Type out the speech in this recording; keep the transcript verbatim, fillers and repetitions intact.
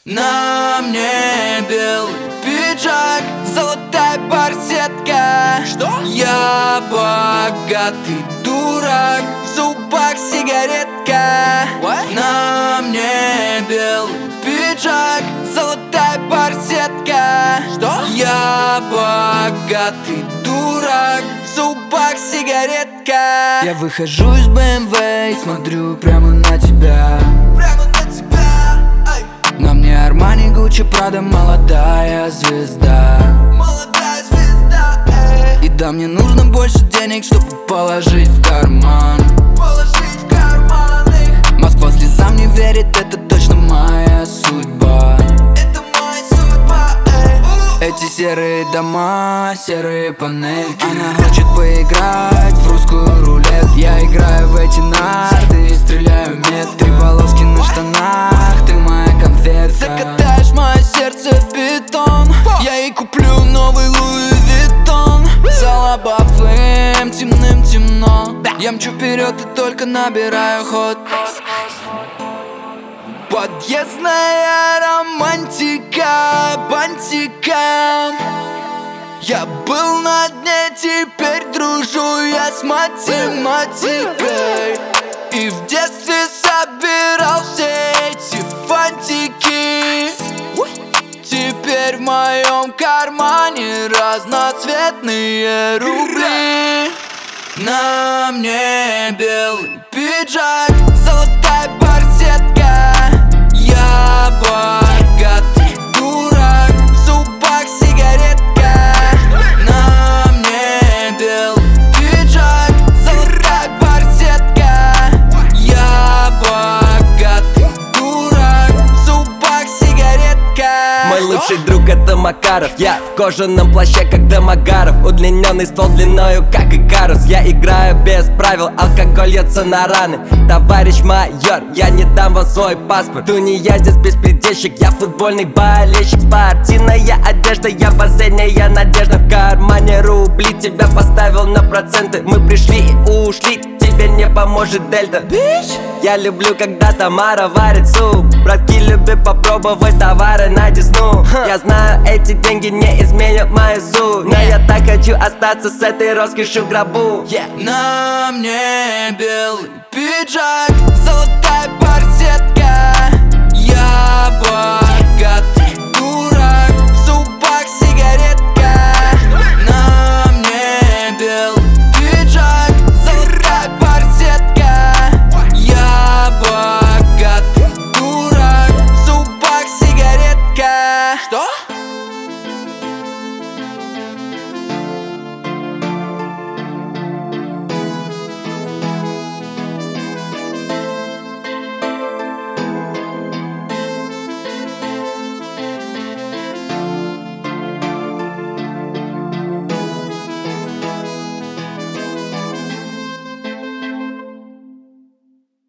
На мне белый пиджак, золотая барсетка. Что? Я богатый дурак, в зубах сигаретка. What? На мне белый пиджак, золотая барсетка. Что? Я богатый дурак, в зубах сигаретка. Я выхожу из бэ эм вэ и смотрю прямо на тебя. Прямо на тебя. Ай. На мне Армани, Гуччи, Прада, молодая звезда. Молодая звезда, эй. И да, мне нужно больше денег, чтобы положить в карман. Положить в карман их. Москва слезам не верит, это точно моя судьба. Это моя судьба, эй. Эти серые дома, серые панельки. Она хочет поиграть в русскую рулет. Я играю в эти нарды и стреляю мед. Три полоски на штанах, ты моя конфетка. Закатаешь мое сердце в бетон. Я ей куплю новый Луи Виттон. За лобовым темным темно. Я мчу вперед и только набираю ход. Подъездная романтика, бантика. Я был на дне, теперь дружу я с математикой. И в детстве собирал все эти фантики. Теперь в моем кармане разноцветные рубли. На мне белый пиджак, золотая барсетка. Я богатый дурак, в зубах сигаретка. На мне белый пиджак, золотая барсетка. Я богатый дурак, в зубах сигаретка. Мой лучший друг это Макаров. Я в кожаном плаще, как Домогаров. Удлиненный ствол длиною, как Икарус. Я играю без правил, алкоголь льется на раны. Товарищ майор, я не дам вам свой паспорт. Дуния здесь беспредельщик, я футбольный болельщик. Спортивная одежда, я последняя надежда. В кармане рубли, тебя поставил на проценты. Мы пришли и ушли, тебе не поможет дельта. Бич! Я люблю, когда Тамара варит суп. Братки любят попробовать товары на десну. Я знаю, эти деньги не изменят мою суть, но я так хочу остаться с этой роскошью в гробу. На мне белый пиджак, золотая